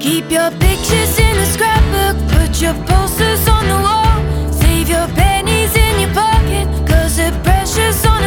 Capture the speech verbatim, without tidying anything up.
Keep your pictures in a scrapbook, put your posters on the wall. Save your pennies in your pocket, cause the pressure's on